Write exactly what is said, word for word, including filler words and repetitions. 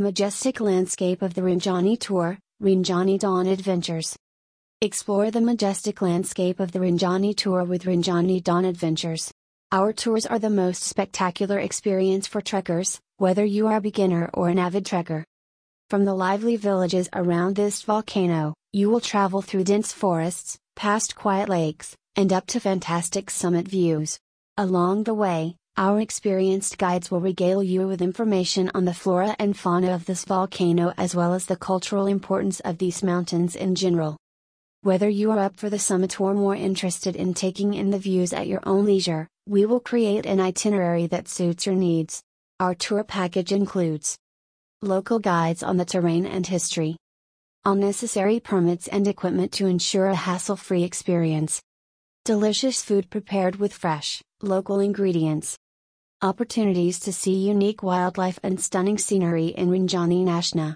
Majestic landscape of the Rinjani Tour, Rinjani Dawn Adventures. Explore the majestic landscape of the Rinjani Tour with Rinjani Dawn Adventures. Our tours are the most spectacular experience for trekkers, whether you are a beginner or an avid trekker. From the lively villages around this volcano, you will travel through dense forests, past quiet lakes, and up to fantastic summit views. Along the way, our experienced guides will regale you with information on the flora and fauna of this volcano as well as the cultural importance of these mountains in general. Whether you are up for the summit or more interested in taking in the views at your own leisure, we will create an itinerary that suits your needs. Our tour package includes local guides on the terrain and history, all necessary permits and equipment to ensure a hassle-free experience, delicious food prepared with fresh, local ingredients, opportunities to see unique wildlife and stunning scenery in Rinjani Nashna.